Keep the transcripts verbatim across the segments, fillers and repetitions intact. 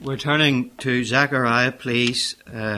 We're turning to Zechariah, please. Uh,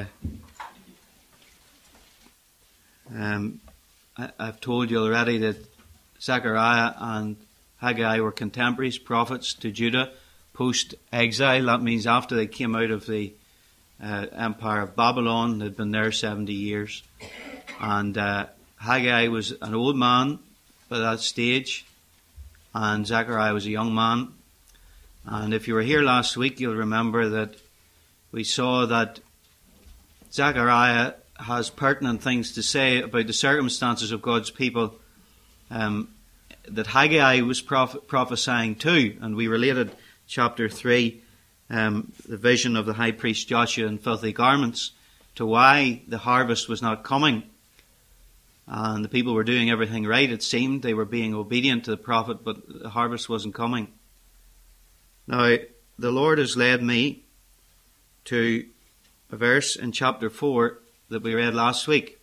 um, I, I've told you already that Zechariah and Haggai were contemporaries, prophets to Judah post-exile. That means after they came out of the uh, empire of Babylon. They'd been there seventy years. And uh, Haggai was an old man by that stage, and Zechariah was a young man. And if you were here last week, you'll remember that we saw that Zechariah has pertinent things to say about the circumstances of God's people um, that Haggai was proph- prophesying to. And we related chapter three, um, the vision of the high priest Joshua in filthy garments, to why the harvest was not coming. And the people were doing everything right, it seemed. They were being obedient to the prophet, but the harvest wasn't coming. Now, the Lord has led me to a verse in chapter four that we read last week.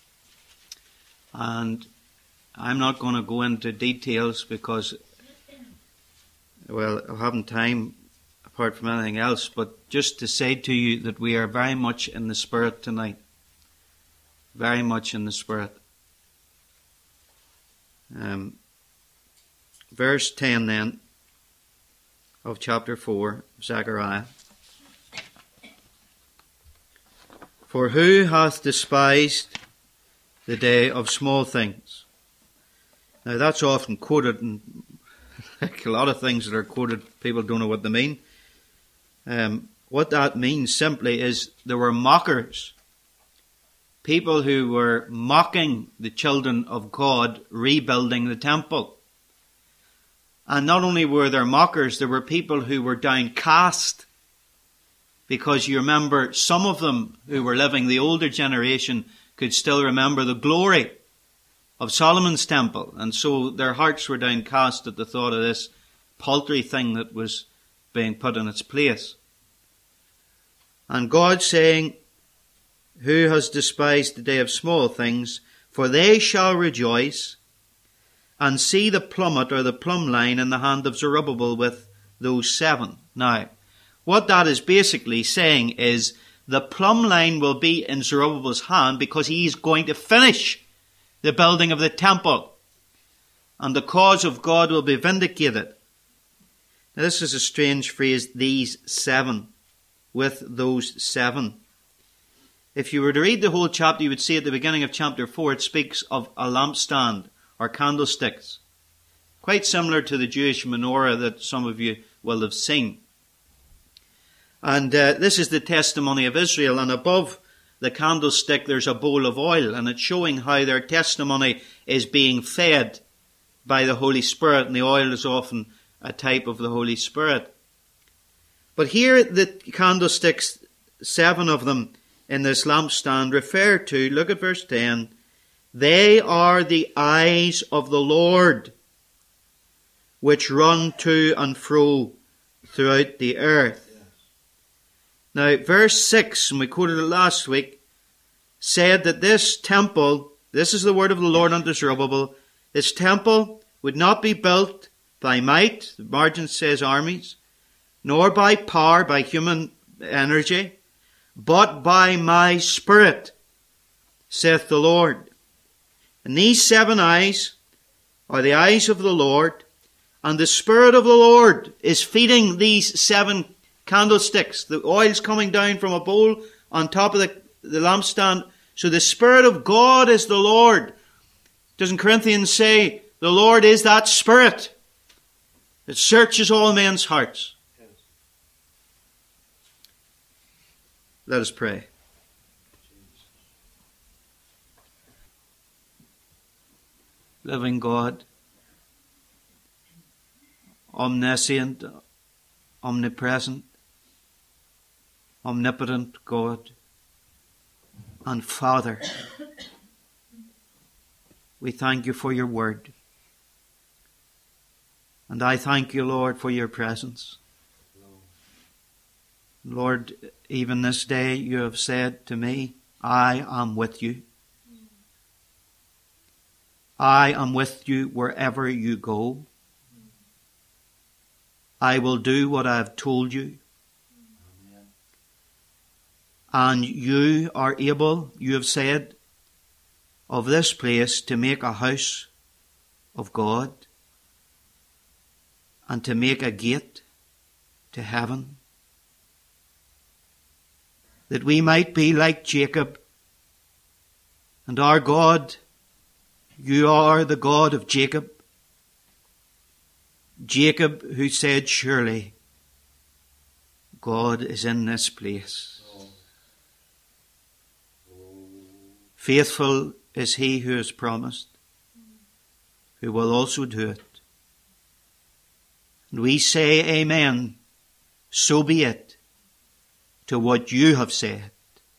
And I'm not going to go into details because, well, I haven't time apart from anything else, but just to say to you that we are very much in the Spirit tonight. Very much in the Spirit. Um, verse ten then of chapter four, Zechariah. For who hath despised the day of small things? Now that's often quoted, and like a lot of things that are quoted, people don't know what they mean. Um, what that means simply is there were mockers. People who were mocking the children of God rebuilding the temple. And not only were there mockers, there were people who were downcast. Because you remember, some of them who were living, the older generation, could still remember the glory of Solomon's temple. And so their hearts were downcast at the thought of this paltry thing that was being put in its place. And God saying, who has despised the day of small things? For they shall rejoice and see the plummet or the plumb line in the hand of Zerubbabel with those seven. Now, what that is basically saying is the plumb line will be in Zerubbabel's hand because he is going to finish the building of the temple. And the cause of God will be vindicated. Now, this is a strange phrase, these seven, with those seven. If you were to read the whole chapter, you would see at the beginning of chapter four, it speaks of a lampstand or candlesticks. Quite similar to the Jewish menorah that some of you will have seen. And uh, this is the testimony of Israel. And above the candlestick there's a bowl of oil. And it's showing how their testimony is being fed by the Holy Spirit. And the oil is often a type of the Holy Spirit. But here the candlesticks, seven of them in this lampstand, refer to, look at verse ten, they are the eyes of the Lord, which run to and fro throughout the earth. Yes. Now, verse six, and we quoted it last week, said that this temple, this is the word of the Lord unto Zerubbabel, this temple would not be built by might, the margin says armies, nor by power, by human energy, but by my Spirit, saith the Lord. And these seven eyes are the eyes of the Lord, and the Spirit of the Lord is feeding these seven candlesticks. The oil's coming down from a bowl on top of the, the lampstand. So the Spirit of God is the Lord. Doesn't Corinthians say the Lord is that Spirit that searches all men's hearts? Yes. Let us pray. Living God, omniscient, omnipresent, omnipotent God, and Father, we thank you for your word. And I thank you, Lord, for your presence. Lord, even this day you have said to me, I am with you. I am with you wherever you go. I will do what I have told you. And you are able, you have said, of this place to make a house of God and to make a gate to heaven, that we might be like Jacob. And our God, you are the God of Jacob. Jacob who said, surely God is in this place. Faithful is he who has promised, who will also do it. And we say amen, so be it, to what you have said.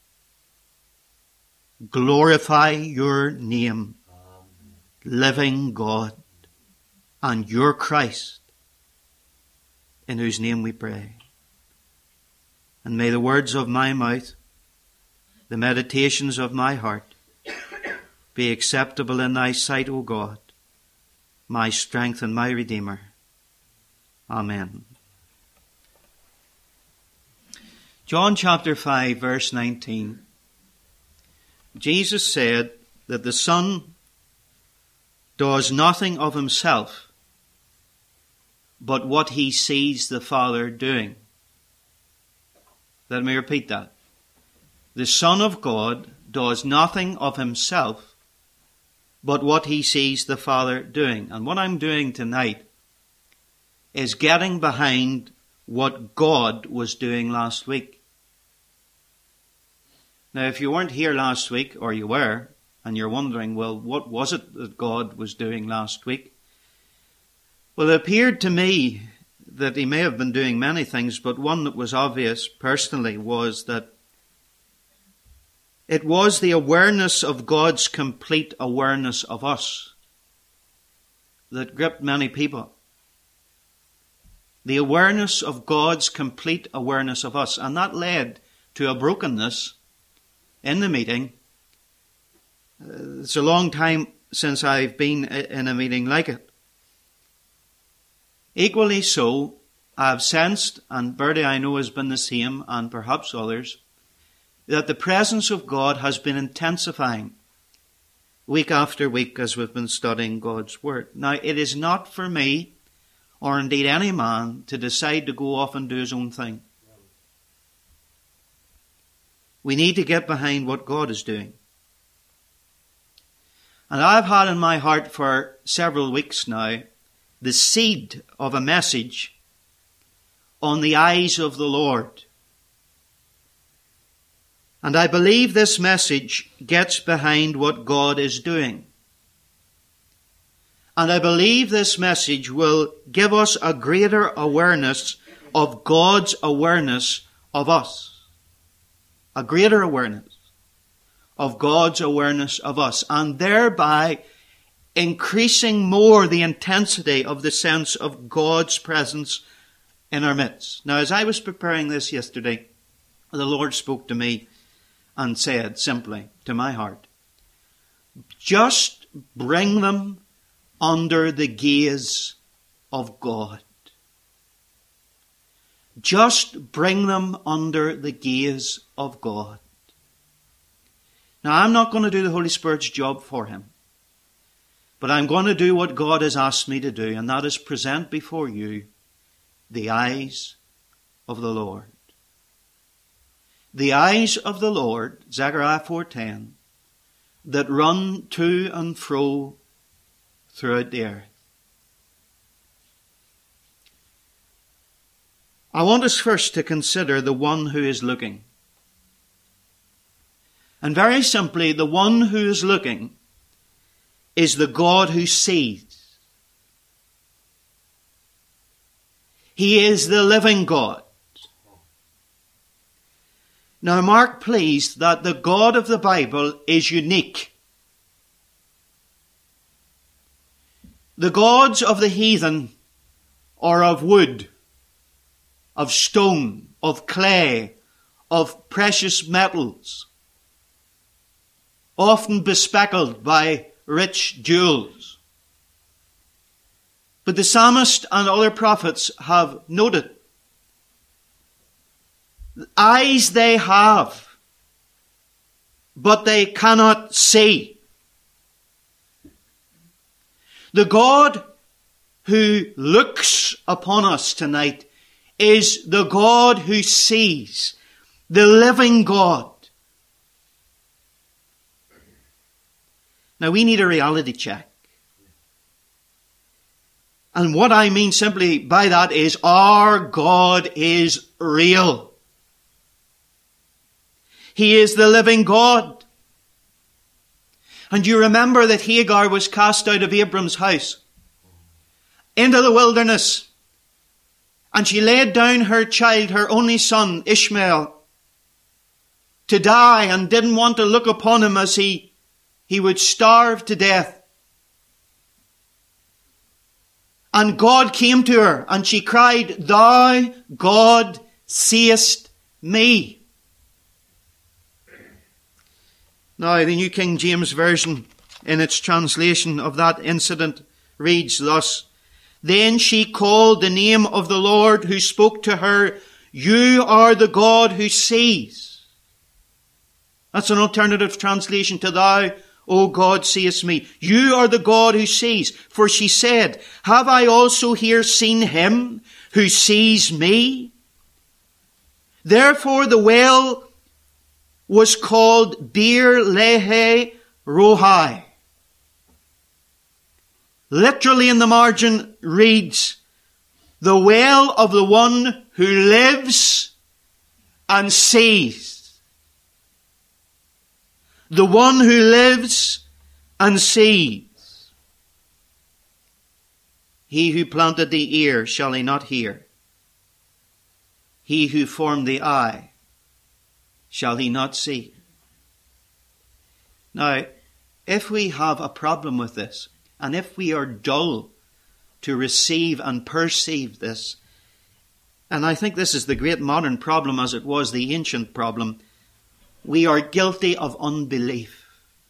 Glorify your name, living God, and your Christ, in whose name we pray. And may the words of my mouth, the meditations of my heart, be acceptable in thy sight, O God, my strength and my Redeemer. Amen. John chapter five, verse nineteen. Jesus said that the Son does nothing of himself but what he sees the Father doing. Let me repeat that. The Son of God does nothing of himself but what he sees the Father doing. And what I'm doing tonight is getting behind what God was doing last week. Now, if you weren't here last week, or you were, and you're wondering, well, what was it that God was doing last week? Well, it appeared to me that he may have been doing many things, but one that was obvious personally was that it was the awareness of God's complete awareness of us that gripped many people. The awareness of God's complete awareness of us. And that led to a brokenness in the meeting. Uh, it's a long time since I've been in a meeting like it. Equally so, I've sensed, and Bertie I know has been the same, and perhaps others, that the presence of God has been intensifying week after week as we've been studying God's Word. Now, it is not for me, or indeed any man, to decide to go off and do his own thing. We need to get behind what God is doing. And I've had in my heart for several weeks now the seed of a message on the eyes of the Lord. And I believe this message gets behind what God is doing. And I believe this message will give us a greater awareness of God's awareness of us. A greater awareness of God's awareness of us. And thereby increasing more the intensity of the sense of God's presence in our midst. Now, as I was preparing this yesterday, the Lord spoke to me and said simply to my heart, just bring them under the gaze of God. Just bring them under the gaze of God. Now, I'm not going to do the Holy Spirit's job for him, but I'm going to do what God has asked me to do, and that is present before you the eyes of the Lord. The eyes of the Lord, Zechariah four ten, that run to and fro throughout the earth. I want us first to consider the one who is looking. And very simply, the one who is looking is the God who sees. He is the living God. Now mark please that the God of the Bible is unique. The gods of the heathen are of wood, of stone, of clay, of precious metals, often bespeckled by rich jewels. But the psalmist and other prophets have noted the eyes they have but they cannot see. The God who looks upon us tonight is the God who sees, the living God. Now we need a reality check. And what I mean simply by that is our God is real. He is the living God. And you remember that Hagar was cast out of Abram's house into the wilderness. And she laid down her child, her only son, Ishmael, to die, and didn't want to look upon him as he, he would starve to death. And God came to her and she cried, "Thou, God, seest me." Now, the New King James Version, in its translation of that incident, reads thus: "Then she called the name of the Lord who spoke to her, 'You are the God who sees.'" That's an alternative translation to "Thou, O God, seest me." You are the God who sees. For she said, "Have I also here seen him who sees me?" Therefore the well was called Beer Lahai Rohai. Literally in the margin reads, "The well of the one who lives and sees." The one who lives and sees. He who planted the ear, shall he not hear? He who formed the eye, shall he not see? Now, if we have a problem with this, and if we are dull to receive and perceive this, and I think this is the great modern problem as it was the ancient problem, we are guilty of unbelief.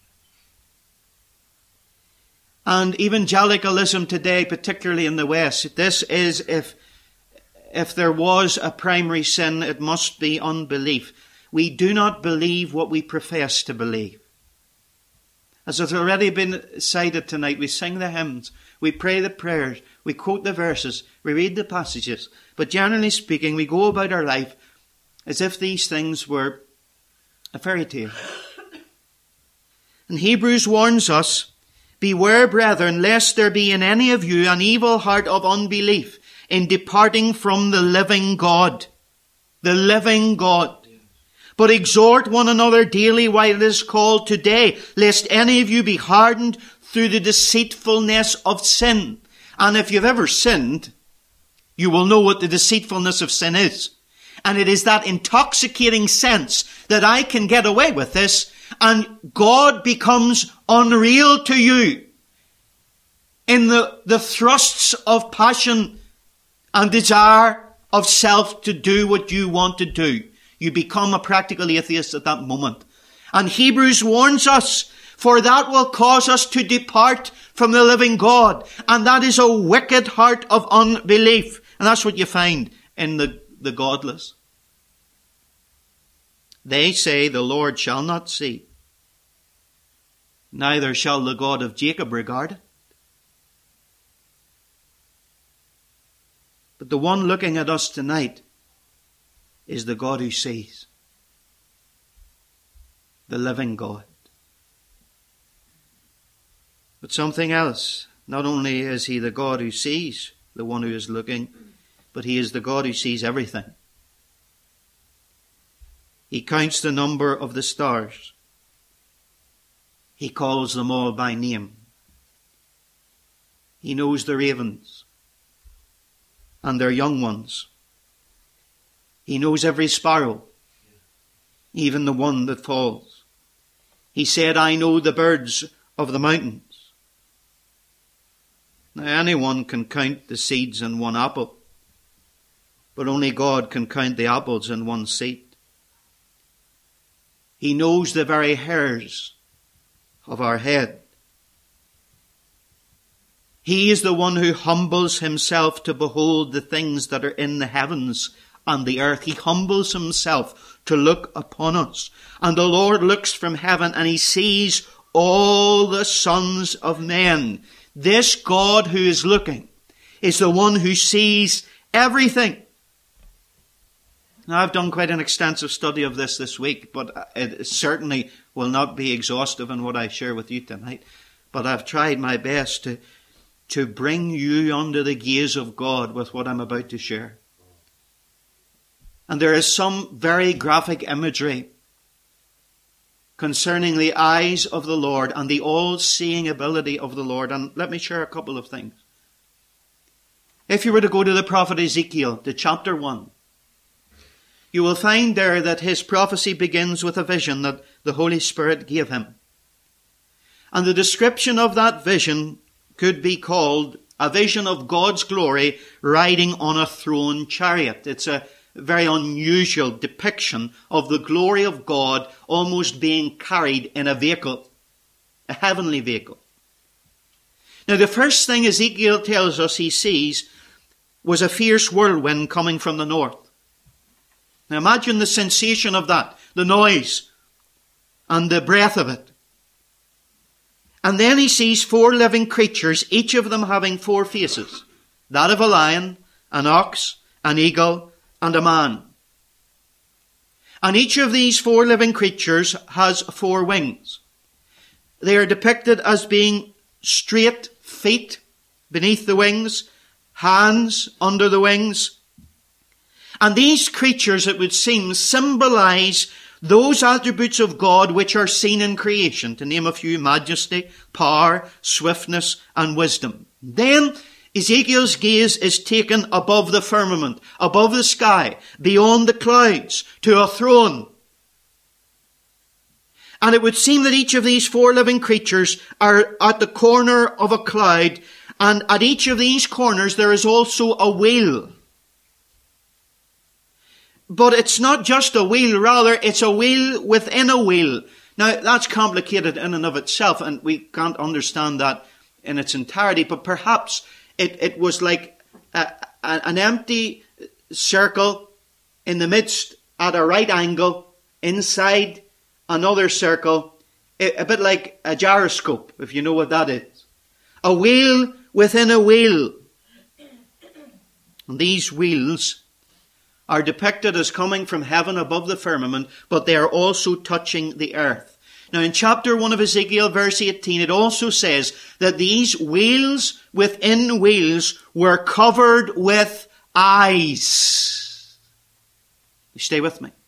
And evangelicalism today, particularly in the West, this is, if, if there was a primary sin, it must be unbelief. We do not believe what we profess to believe. As has already been cited tonight, we sing the hymns, we pray the prayers, we quote the verses, we read the passages, but generally speaking, we go about our life as if these things were a fairy tale. And Hebrews warns us, "Beware, brethren, lest there be in any of you an evil heart of unbelief in departing from the living God." The living God. "But exhort one another daily while it is called today, lest any of you be hardened through the deceitfulness of sin." And if you've ever sinned, you will know what the deceitfulness of sin is. And it is that intoxicating sense that I can get away with this and God becomes unreal to you in the, the thrusts of passion and desire of self to do what you want to do. You become a practical atheist at that moment. And Hebrews warns us, for that will cause us to depart from the living God. And that is a wicked heart of unbelief. And that's what you find in the the godless. They say, "The Lord shall not see, neither shall the God of Jacob regard it." But the one looking at us tonight is the God who sees, the living God. But something else, not only is he the God who sees, the one who is looking, but he is the God who sees everything. He counts the number of the stars. He calls them all by name. He knows the ravens and their young ones. He knows every sparrow, even the one that falls. He said, "I know the birds of the mountains." Now anyone can count the seeds in one apple, but only God can count the apples in one seed. He knows the very hairs of our head. He is the one who humbles himself to behold the things that are in the heavens and the earth. He humbles himself to look upon us. And the Lord looks from heaven and he sees all the sons of men. This God who is looking is the one who sees everything. Now, I've done quite an extensive study of this this week, but it certainly will not be exhaustive in what I share with you tonight. But I've tried my best to, to bring you under the gaze of God with what I'm about to share. And there is some very graphic imagery concerning the eyes of the Lord and the all-seeing ability of the Lord. And let me share a couple of things. If you were to go to the prophet Ezekiel, to chapter one, you will find there that his prophecy begins with a vision that the Holy Spirit gave him. And the description of that vision could be called a vision of God's glory riding on a throne chariot. It's a very unusual depiction of the glory of God almost being carried in a vehicle, a heavenly vehicle. Now, the first thing Ezekiel tells us he sees was a fierce whirlwind coming from the north. Now, imagine the sensation of that, the noise and the breath of it. And then he sees four living creatures, each of them having four faces, that of a lion, an ox, an eagle, and a man. And each of these four living creatures has four wings. They are depicted as being straight feet beneath the wings, hands under the wings. And these creatures, it would seem, symbolize those attributes of God which are seen in creation, to name a few: majesty, power, swiftness, and wisdom. Then Ezekiel's gaze is taken above the firmament, above the sky, beyond the clouds, to a throne. And it would seem that each of these four living creatures are at the corner of a cloud, and at each of these corners there is also a wheel. But it's not just a wheel, rather it's a wheel within a wheel. Now, that's complicated in and of itself, and we can't understand that in its entirety, but perhaps it, it was like a, a, an empty circle in the midst at a right angle, inside another circle, a bit like a gyroscope, if you know what that is. A wheel within a wheel. And these wheels are depicted as coming from heaven above the firmament, but they are also touching the earth. Now, in chapter one of Ezekiel, verse eighteen, it also says that these wheels within wheels were covered with eyes. You stay with me.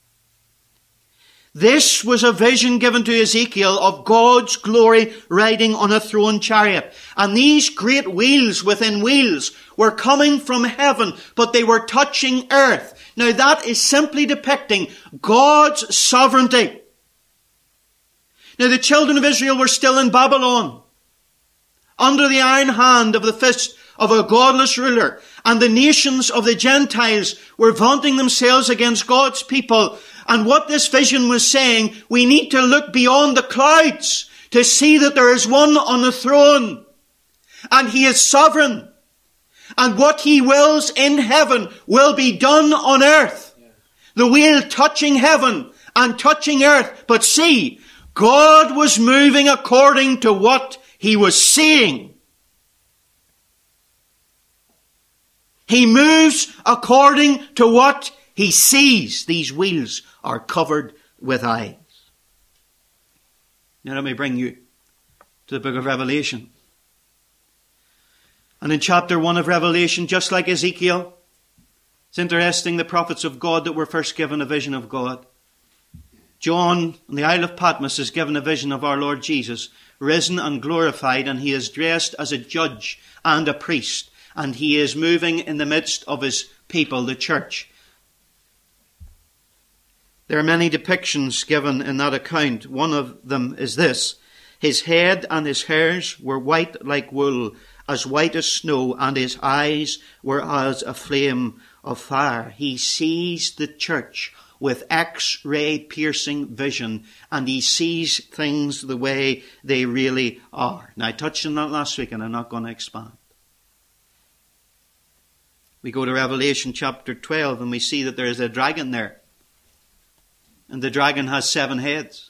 This was a vision given to Ezekiel of God's glory riding on a throne chariot. And these great wheels within wheels were coming from heaven, but they were touching earth. Now, that is simply depicting God's sovereignty. Now, the children of Israel were still in Babylon, under the iron hand of the fist of a godless ruler. And the nations of the Gentiles were vaunting themselves against God's people. And what this vision was saying, we need to look beyond the clouds to see that there is one on the throne. And he is sovereign. And what he wills in heaven will be done on earth. The wheel touching heaven and touching earth. But see, God was moving according to what he was seeing. He moves according to what he sees. These wheels are covered with eyes. Now let me bring you to the book of Revelation. And in chapter one of Revelation, just like Ezekiel, it's interesting, the prophets of God that were first given a vision of God. John on the Isle of Patmos is given a vision of our Lord Jesus, risen and glorified, and he is dressed as a judge and a priest, and he is moving in the midst of his people, the church. There are many depictions given in that account. One of them is this: his head and his hairs were white like wool, as white as snow, and his eyes were as a flame of fire. He sees the church with X-ray piercing vision, and he sees things the way they really are. Now, I touched on that last week, and I'm not going to expand. We go to Revelation chapter twelve and we see that there is a dragon there. And the dragon has seven heads.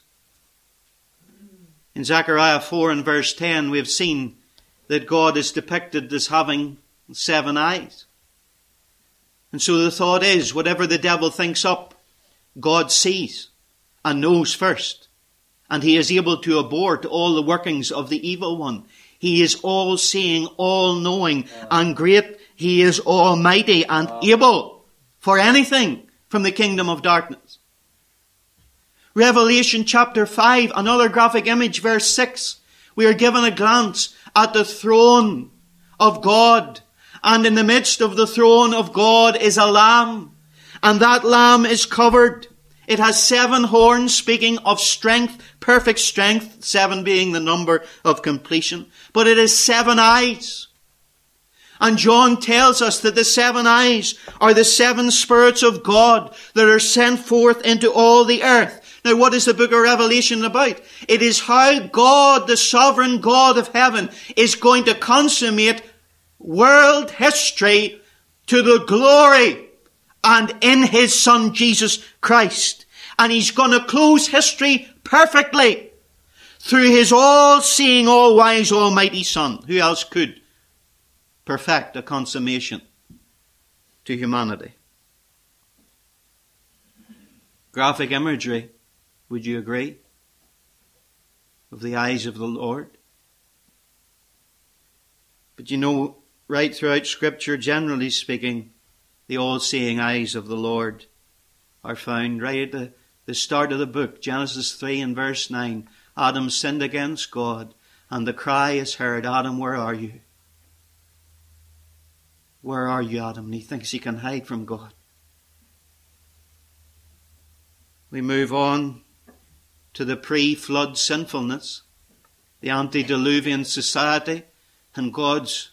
In Zechariah four and verse ten we have seen that God is depicted as having seven eyes. And so the thought is, whatever the devil thinks up, God sees and knows first. And he is able to abort all the workings of the evil one. He is all-seeing, all-knowing, and great. He is almighty and able for anything from the kingdom of darkness. Revelation chapter five, another graphic image, verse six. We are given a glance at the throne of God. And in the midst of the throne of God is a lamb. And that lamb is covered. It has seven horns, speaking of strength, perfect strength, seven being the number of completion. But it has seven eyes. And John tells us that the seven eyes are the seven spirits of God that are sent forth into all the earth. Now, what is the book of Revelation about? It is how God, the sovereign God of heaven, is going to consummate world history to the glory and in his Son Jesus Christ. And he's going to close history perfectly through his all-seeing, all-wise, almighty Son. Who else could perfect a consummation to humanity? Graphic imagery, would you agree? Of the eyes of the Lord. But you know, right throughout Scripture, generally speaking, the all-seeing eyes of the Lord are found right at the, the start of the book, Genesis three and verse nine. Adam sinned against God, and the cry is heard, Adam, where are you? Where are you, Adam? And he thinks he can hide from God. We move on to the pre-flood sinfulness, the antediluvian society, and God's,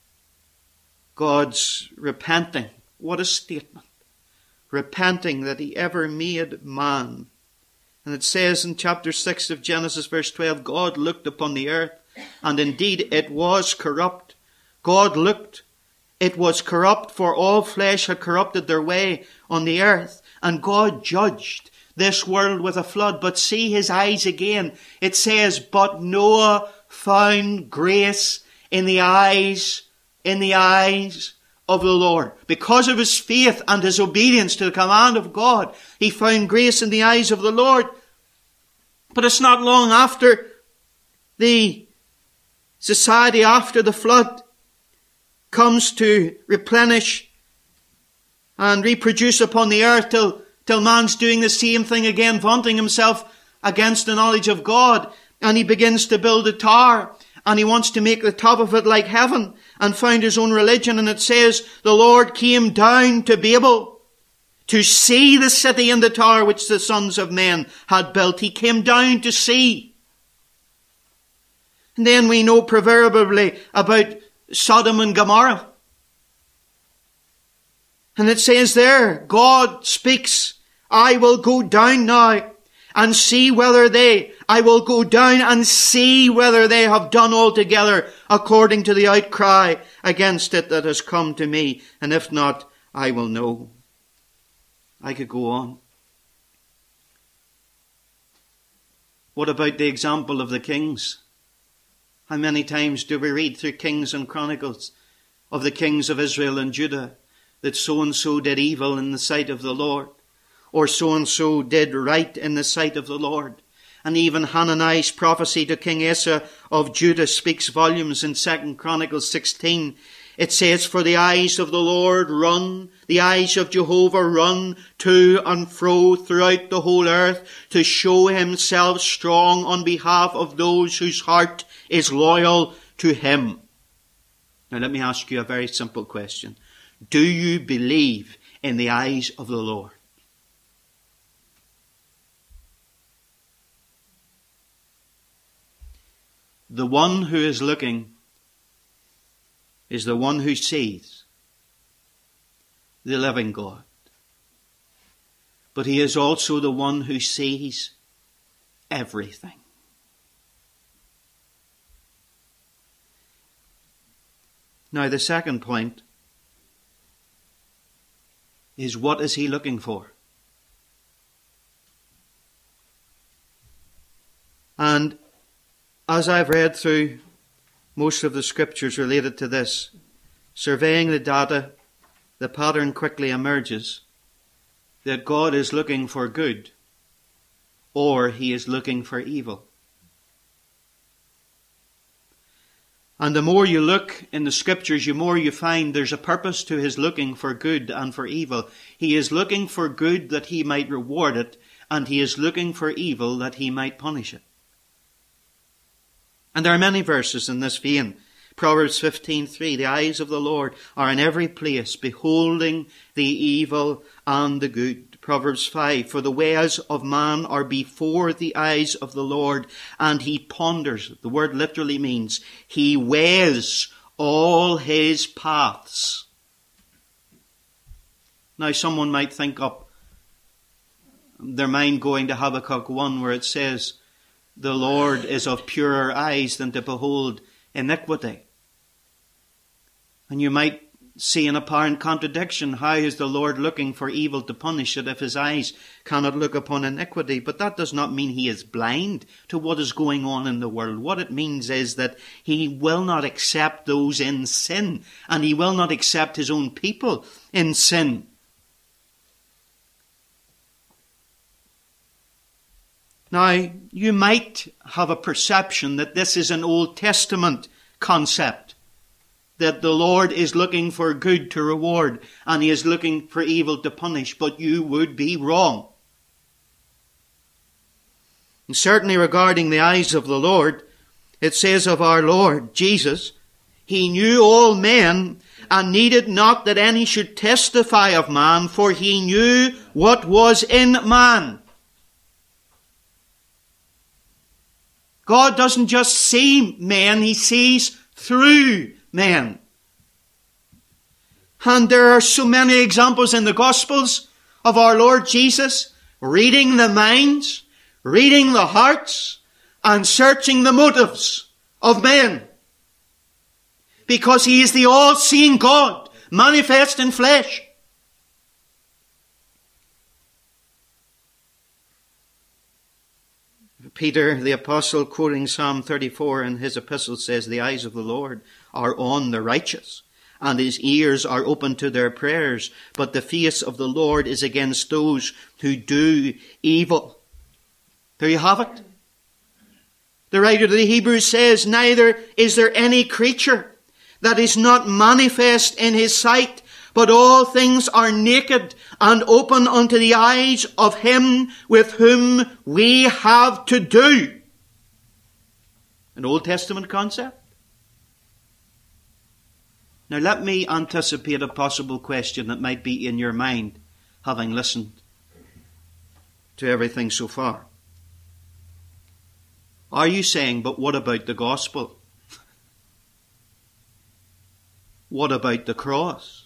God's repenting. What a statement. Repenting that he ever made man. And it says in chapter six of Genesis verse twelve, God looked upon the earth, and indeed it was corrupt. God looked, it was corrupt, for all flesh had corrupted their way on the earth. And God judged this world with a flood. But see his eyes again. It says, but Noah found grace in the eyes, in the eyes of the Lord. Because of his faith and his obedience to the command of God, he found grace in the eyes of the Lord. But it's not long after the society after the flood comes to replenish and reproduce upon the earth till, till man's doing the same thing again, vaunting himself against the knowledge of God. And he begins to build a tower, and he wants to make the top of it like heaven, and found his own religion. And it says, the Lord came down to Babel to see the city and the tower which the sons of men had built. He came down to see. And then we know proverbially about Sodom and Gomorrah. And it says there, God speaks, I will go down now and see whether they, I will go down and see whether they have done altogether according to the outcry against it that has come to me. And if not, I will know. I could go on. What about the example of the kings? How many times do we read through Kings and Chronicles of the kings of Israel and Judah that so-and-so did evil in the sight of the Lord, or so-and-so did right in the sight of the Lord? And even Hananiah's prophecy to King Asa of Judah speaks volumes in Second Chronicles sixteen. It says, for the eyes of the Lord run, the eyes of Jehovah run to and fro throughout the whole earth to show himself strong on behalf of those whose heart is loyal to him. Now let me ask you a very simple question. Do you believe in the eyes of the Lord? The one who is looking is the one who sees the living God. But he is also the one who sees everything. Now the second point is what is he looking for? And as I've read through most of the scriptures related to this, surveying the data, the pattern quickly emerges that God is looking for good, or he is looking for evil. And the more you look in the scriptures, the more you find there's a purpose to his looking for good and for evil. He is looking for good that he might reward it, and he is looking for evil that he might punish it. And there are many verses in this vein. Proverbs fifteen three, the eyes of the Lord are in every place, beholding the evil and the good. Proverbs five, for the ways of man are before the eyes of the Lord, and he ponders. The word literally means he weighs all his paths. Now someone might think up their mind going to Habakkuk one, where it says, the Lord is of purer eyes than to behold iniquity. And you might see an apparent contradiction. How is the Lord looking for evil to punish it if his eyes cannot look upon iniquity? But that does not mean he is blind to what is going on in the world. What it means is that he will not accept those in sin, and he will not accept his own people in sin. Now, you might have a perception that this is an Old Testament concept, that the Lord is looking for good to reward and he is looking for evil to punish, but you would be wrong. And certainly regarding the eyes of the Lord, it says of our Lord Jesus, he knew all men and needed not that any should testify of man, for he knew what was in man. God doesn't just see men, he sees through men. And there are so many examples in the Gospels of our Lord Jesus reading the minds, reading the hearts, and searching the motives of men. Because he is the all-seeing God, manifest in flesh. Peter, the apostle, quoting Psalm thirty-four in his epistle, says, the eyes of the Lord are on the righteous, and his ears are open to their prayers, but the face of the Lord is against those who do evil. There you have it. The writer of the Hebrews says, neither is there any creature that is not manifest in his sight, but all things are naked and open unto the eyes of him with whom we have to do. An Old Testament concept. Now let me anticipate a possible question that might be in your mind, having listened to everything so far. Are you saying, but what about the gospel? What about the cross?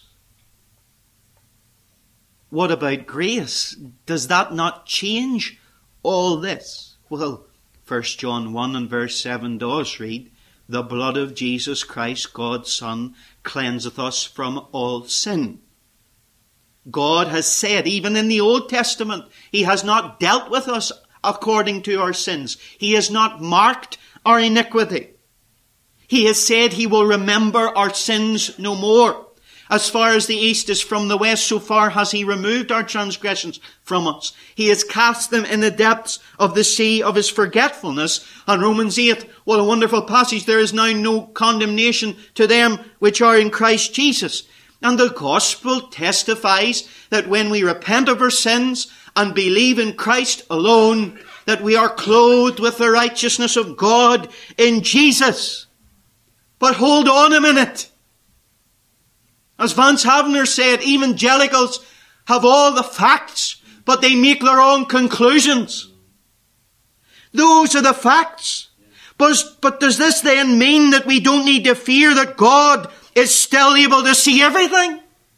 What about grace? Does that not change all this? Well, First John one and verse seven does read, the blood of Jesus Christ, God's Son, cleanseth us from all sin. God has said, even in the Old Testament, he has not dealt with us according to our sins. He has not marked our iniquity. He has said he will remember our sins no more. As far as the east is from the west, so far has he removed our transgressions from us. He has cast them in the depths of the sea of his forgetfulness. And Romans eight, what a wonderful passage. There is now no condemnation to them which are in Christ Jesus. And the gospel testifies that when we repent of our sins and believe in Christ alone, that we are clothed with the righteousness of God in Jesus. But hold on a minute. As Vance Havner said, evangelicals have all the facts, but they make their own conclusions. Those are the facts. But, but does this then mean that we don't need to fear that God is still able to see everything?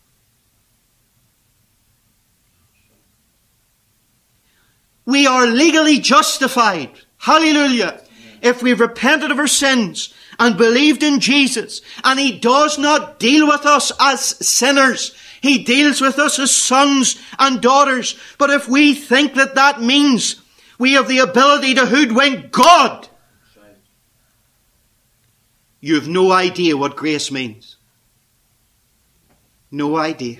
We are legally justified. Hallelujah. If we've repented of our sins and believed in Jesus, and he does not deal with us as sinners. He deals with us as sons and daughters. But if we think that that means we have the ability to hoodwink God, you have no idea what grace means. No idea.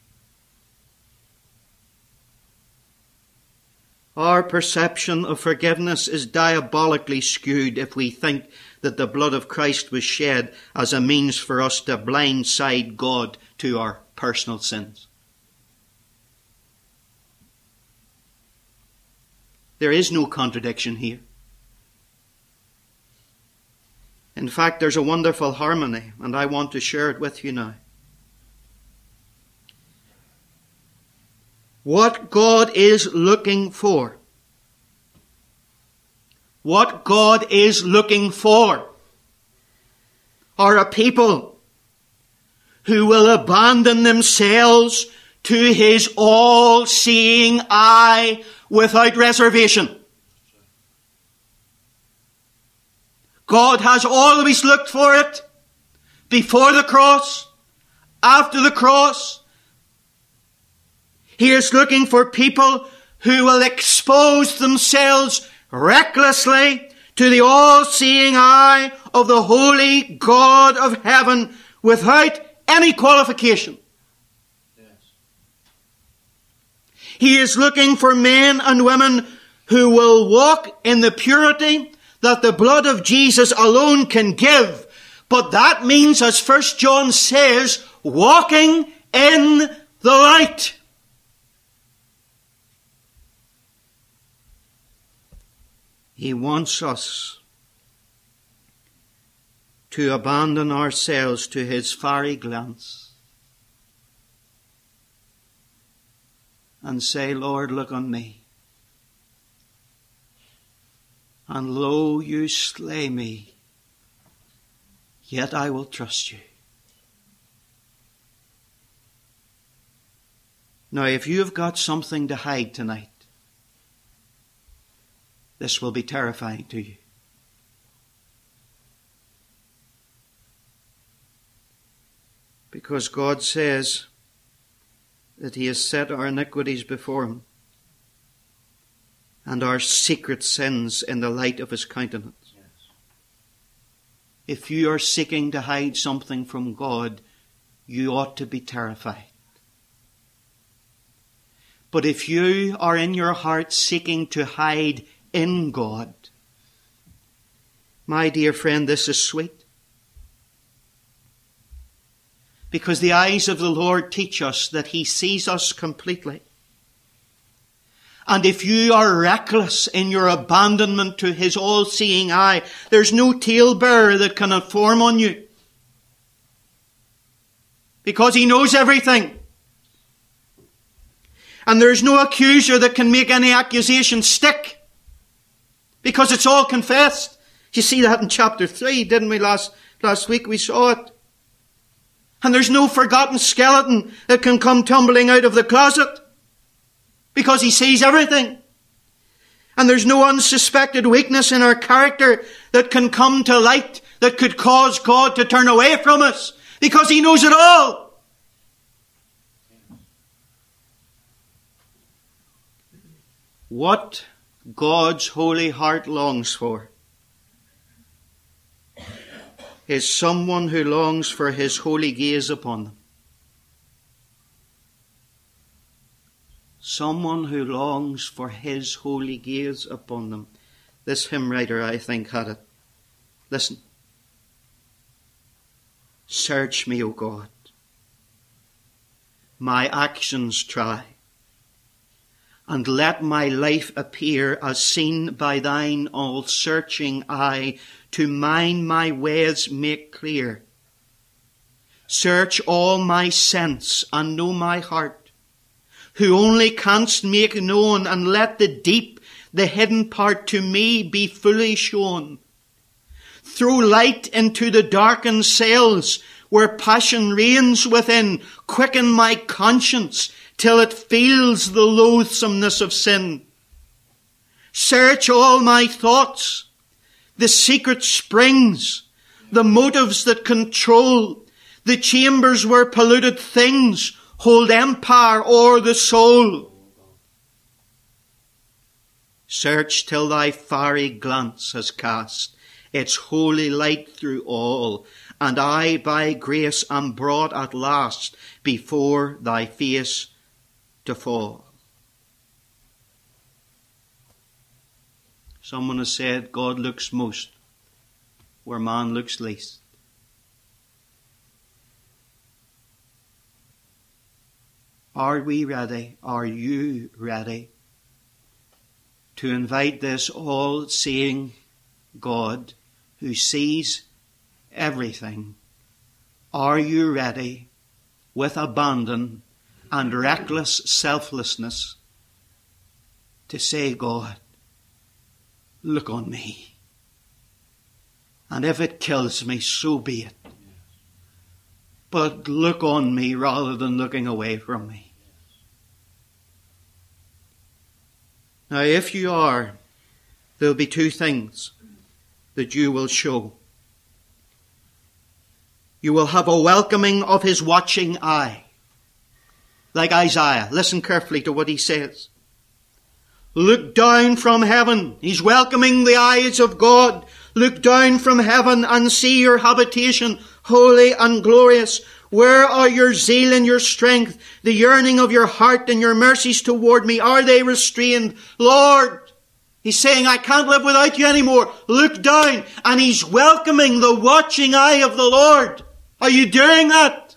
Our perception of forgiveness is diabolically skewed if we think that the blood of Christ was shed as a means for us to blindside God to our personal sins. There is no contradiction here. In fact, there's a wonderful harmony, and I want to share it with you now. What God is looking for, what God is looking for are a people who will abandon themselves to His all-seeing eye without reservation. God has always looked for it before the cross, after the cross. He is looking for people who will expose themselves recklessly to the all-seeing eye of the holy God of heaven without any qualification. Yes. He is looking for men and women who will walk in the purity that the blood of Jesus alone can give. But that means, as First John says, walking in the light. He wants us to abandon ourselves to His fiery glance and say, Lord, look on me. And lo, you slay me, yet I will trust you. Now, if you have got something to hide tonight, this will be terrifying to you. Because God says that He has set our iniquities before Him and our secret sins in the light of His countenance. Yes. If you are seeking to hide something from God, you ought to be terrified. But if you are in your heart seeking to hide in God, my dear friend, this is sweet. Because the eyes of the Lord teach us that He sees us completely. And if you are reckless in your abandonment to His all-seeing eye, there's no talebearer that can inform on you. Because He knows everything. And there's no accuser that can make any accusation stick. Because it's all confessed. You see that in chapter three, didn't we? Last, last week we saw it. And there's no forgotten skeleton that can come tumbling out of the closet. Because He sees everything. And there's no unsuspected weakness in our character that can come to light that could cause God to turn away from us. Because He knows it all. What God's holy heart longs for is someone who longs for His holy gaze upon them. Someone who longs for His holy gaze upon them. This hymn writer, I think, had it. Listen. Search me, O God. My actions try. And let my life appear as seen by thine all-searching eye, to mine my ways make clear. Search all my sense and know my heart, who only canst make known, and let the deep, the hidden part to me be fully shown. Throw light into the darkened cells, where passion reigns within, quicken my conscience, till it feels the loathsomeness of sin. Search all my thoughts, the secret springs, the motives that control, the chambers where polluted things hold empire o'er the soul. Search till thy fiery glance has cast its holy light through all, and I by grace am brought at last before thy face to fall. Someone has said God looks most where man looks least. Are we ready? Are you ready to invite this all-seeing God who sees everything? Are you ready with abandon and reckless selflessness to say, God, look on me. And if it kills me, so be it. But look on me rather than looking away from me. Now, if you are, there'll be two things that you will show. You will have a welcoming of his watching eye. Like Isaiah. Listen carefully to what he says. Look down from heaven. He's welcoming the eyes of God. Look down from heaven and see your habitation, holy and glorious. Where are your zeal and your strength, the yearning of your heart and your mercies toward me? Are they restrained? Lord, he's saying, I can't live without you anymore. Look down. And he's welcoming the watching eye of the Lord. Are you doing that?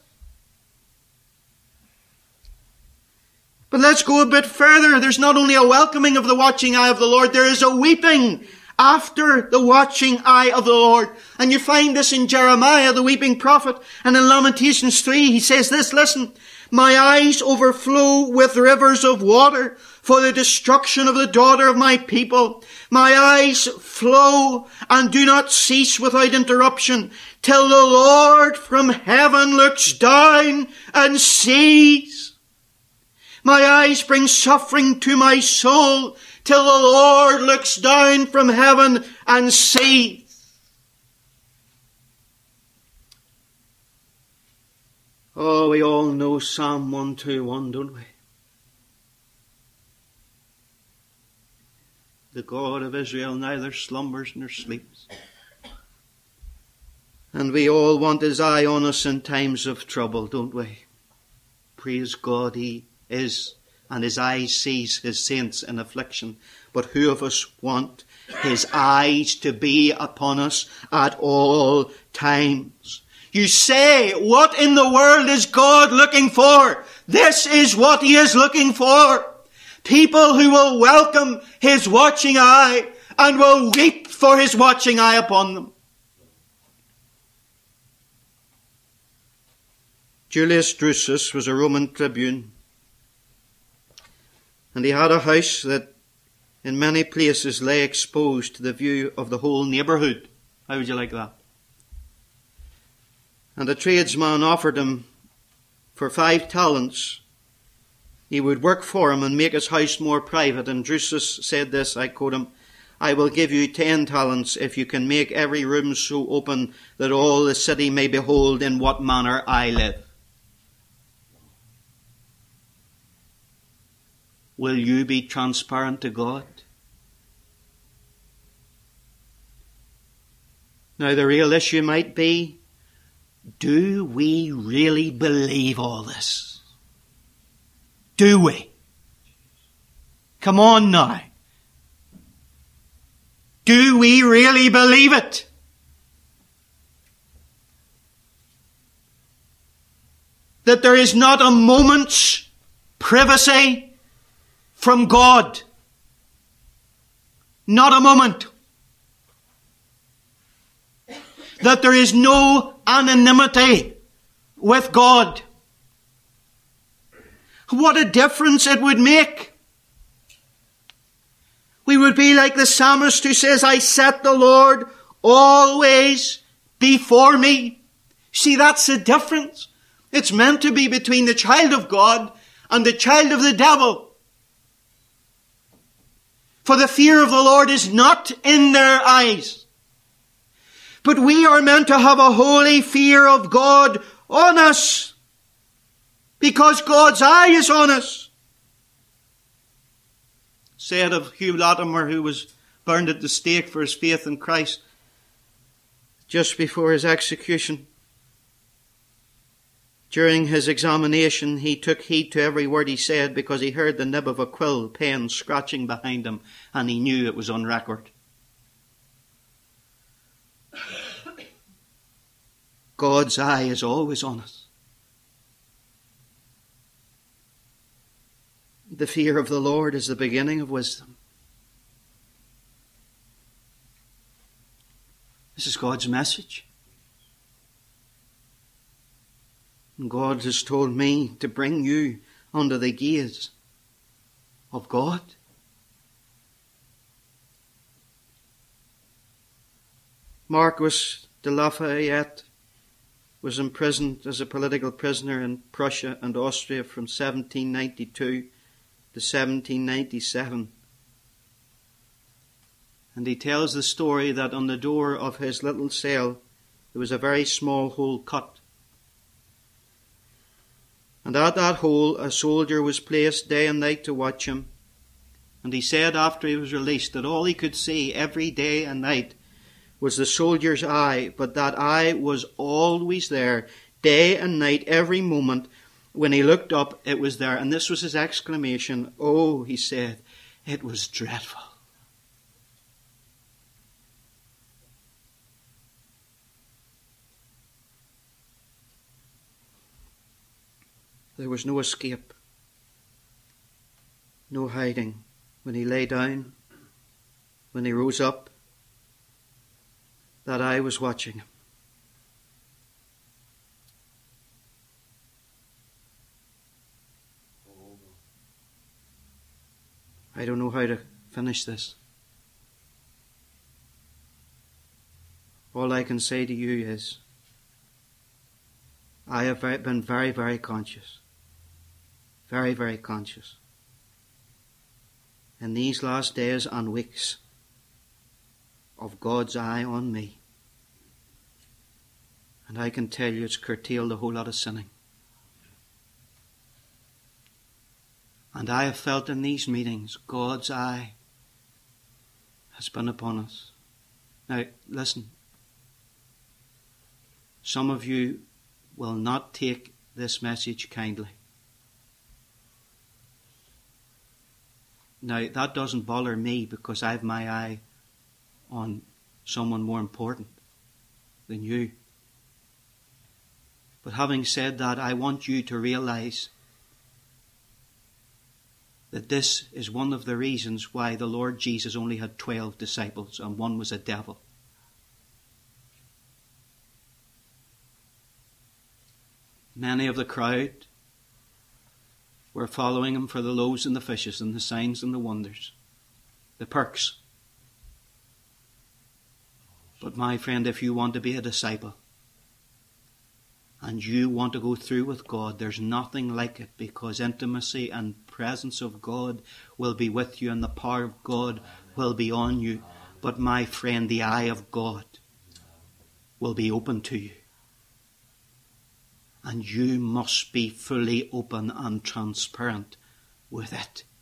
But let's go a bit further. There's not only a welcoming of the watching eye of the Lord, there is a weeping after the watching eye of the Lord. And you find this in Jeremiah, the weeping prophet, and in Lamentations three, he says this, listen, my eyes overflow with rivers of water for the destruction of the daughter of my people. My eyes flow and do not cease without interruption till the Lord from heaven looks down and sees. My eyes bring suffering to my soul till the Lord looks down from heaven and sees. Oh, we all know Psalm one twenty-one, don't we? The God of Israel neither slumbers nor sleeps. And we all want his eye on us in times of trouble, don't we? Praise God, he is, and his eye sees his saints in affliction. But who of us want his eyes to be upon us at all times? You say, what in the world is God looking for? This is what he is looking for. People who will welcome his watching eye and will weep for his watching eye upon them. Julius Drusus was a Roman tribune. And he had a house that in many places lay exposed to the view of the whole neighbourhood. How would you like that? And a tradesman offered him for five talents. He would work for him and make his house more private. And Drusus said this, I quote him, I will give you ten talents if you can make every room so open that all the city may behold in what manner I live. Will you be transparent to God? Now the real issue might be, do we really believe all this? Do we? Come on now. Do we really believe it? That there is not a moment's privacy from God. Not a moment. That there is no anonymity with God. What a difference it would make. We would be like the psalmist who says, I set the Lord always before me. See, that's the difference. It's meant to be between the child of God and the child of the devil. For the fear of the Lord is not in their eyes. But we are meant to have a holy fear of God on us. Because God's eye is on us. Said of Hugh Latimer, who was burned at the stake for his faith in Christ just before his execution. During his examination, he took heed to every word he said because he heard the nib of a quill pen scratching behind him, and he knew it was on record. God's eye is always on us. The fear of the Lord is the beginning of wisdom. This is God's message. And God has told me to bring you under the gaze of God. Marquis de Lafayette was imprisoned as a political prisoner in Prussia and Austria from seventeen ninety-two to seventeen ninety-seven. And he tells the story that on the door of his little cell there was a very small hole cut. And at that hole a soldier was placed day and night to watch him. And he said after he was released that all he could see every day and night was the soldier's eye, but that eye was always there, day and night, every moment. When he looked up, it was there. And this was his exclamation. Oh, he said, it was dreadful. There was no escape, no hiding. When he lay down, when he rose up, that eye was watching him. I don't know how to finish this. All I can say to you is, I have been very, very conscious, very, very conscious in these last days and weeks of God's eye on me. And I can tell you it's curtailed a whole lot of sinning. And I have felt in these meetings God's eye has been upon us. Now, listen. Some of you will not take this message kindly. Now, that doesn't bother me because I have my eye on someone more important than you. But having said that, I want you to realize that this is one of the reasons why the Lord Jesus only had twelve disciples and one was a devil. Many of the crowd were following him for the loaves and the fishes and the signs and the wonders, the perks. But my friend, if you want to be a disciple and you want to go through with God, there's nothing like it, because intimacy and presence of God will be with you and the power of God will be on you. But my friend, the eye of God will be open to you. And you must be fully open and transparent with it.